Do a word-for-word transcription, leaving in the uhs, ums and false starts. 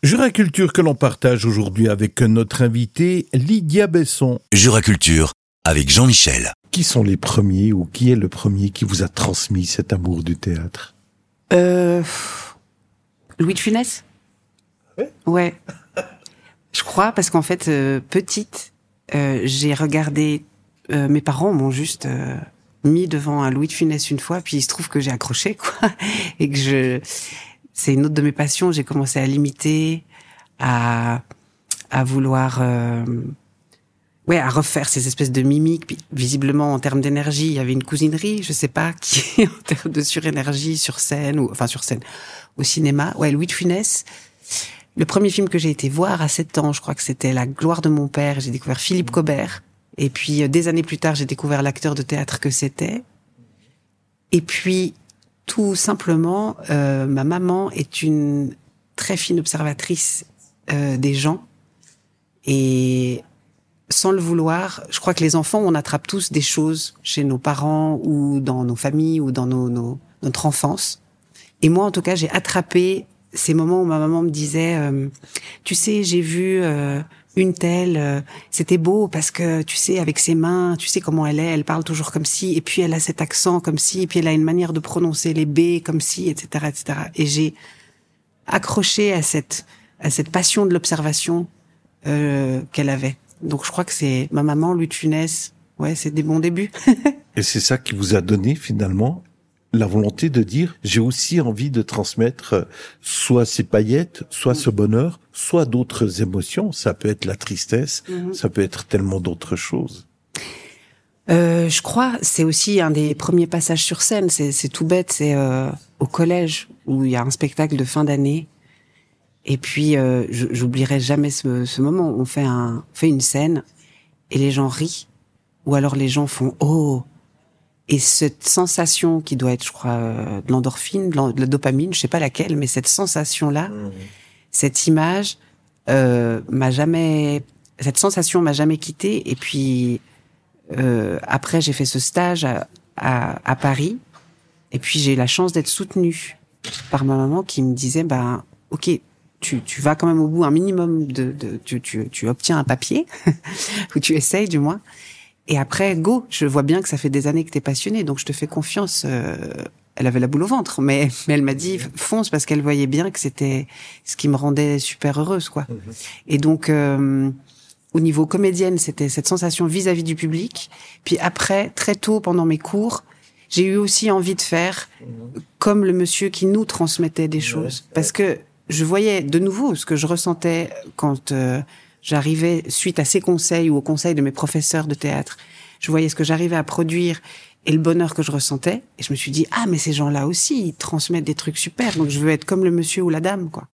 Juraculture que l'on partage aujourd'hui avec notre invitée Lydia Besson. Juraculture avec Jean-Michel. Qui sont les premiers ou qui est le premier qui vous a transmis cet amour du théâtre ? Euh... Louis de Funès ? Ouais. Ouais. Je crois parce qu'en fait, euh, petite, euh, j'ai regardé... Euh, mes parents m'ont juste euh, mis devant un Louis de Funès une fois, puis il se trouve que j'ai accroché, quoi. Et que je... C'est une autre de mes passions. J'ai commencé à l'imiter, à, à vouloir... Euh... Ouais, à refaire ces espèces de mimiques. Puis, visiblement, en termes d'énergie, il y avait une cousinerie, je sais pas, qui, en termes de surénergie sur scène, ou, enfin, sur scène, au cinéma. Ouais, Louis de Funès. Le premier film que j'ai été voir à sept ans, je crois que c'était La gloire de mon père. J'ai découvert Philippe Cobert. Et puis, euh, des années plus tard, j'ai découvert l'acteur de théâtre que c'était. Et puis, tout simplement, euh, ma maman est une très fine observatrice euh, des gens. Et sans le vouloir, je crois que les enfants, on attrape tous des choses chez nos parents ou dans nos familles ou dans nos, nos, notre enfance. Et moi, en tout cas, j'ai attrapé ces moments où ma maman me disait euh, « Tu sais, j'ai vu euh, une telle, euh, c'était beau parce que, tu sais, avec ses mains, tu sais comment elle est, elle parle toujours comme si, et puis elle a cet accent comme si, et puis elle a une manière de prononcer les B comme si, et cetera, et cetera » Et j'ai accroché à cette, à cette passion de l'observation euh, qu'elle avait. Donc je crois que c'est ma maman, Louis de Funès, ouais, c'est des bons débuts. Et c'est ça qui vous a donné finalement la volonté de dire j'ai aussi envie de transmettre soit ces paillettes, soit mmh. ce bonheur, soit d'autres émotions. Ça peut être la tristesse, mmh. ça peut être tellement d'autres choses. Euh, je crois, c'est aussi un des premiers passages sur scène. C'est, c'est tout bête, c'est euh, au collège où il y a un spectacle de fin d'année. Et puis, euh, j'oublierai jamais ce, ce moment où on fait, un, on fait une scène et les gens rient. Ou alors les gens font « Oh !» Et cette sensation qui doit être, je crois, euh, de l'endorphine, de, de la dopamine, je sais pas laquelle, mais cette sensation-là, mmh. cette image, euh, m'a jamais... Cette sensation m'a jamais quittée. Et puis, euh, après, j'ai fait ce stage à, à, à Paris. Et puis, j'ai eu la chance d'être soutenue par ma maman qui me disait « Ben, ok, Tu, tu vas quand même au bout un minimum de, de tu, tu, tu obtiens un papier ou tu essayes du moins. Et après, go. Je vois bien que ça fait des années que t'es passionnée, donc je te fais confiance. Euh, elle avait la boule au ventre, mais mais elle m'a dit fonce parce qu'elle voyait bien que c'était ce qui me rendait super heureuse, quoi. Mmh. Et donc, euh, au niveau comédienne, c'était cette sensation vis-à-vis du public. Puis après, très tôt pendant mes cours, j'ai eu aussi envie de faire mmh. comme le monsieur qui nous transmettait des choses, ouais. parce que je voyais de nouveau ce que je ressentais quand euh, j'arrivais, suite à ces conseils ou aux conseils de mes professeurs de théâtre, je voyais ce que j'arrivais à produire et le bonheur que je ressentais. Et je me suis dit, ah, mais ces gens-là aussi, ils transmettent des trucs super, donc je veux être comme le monsieur ou la dame, quoi.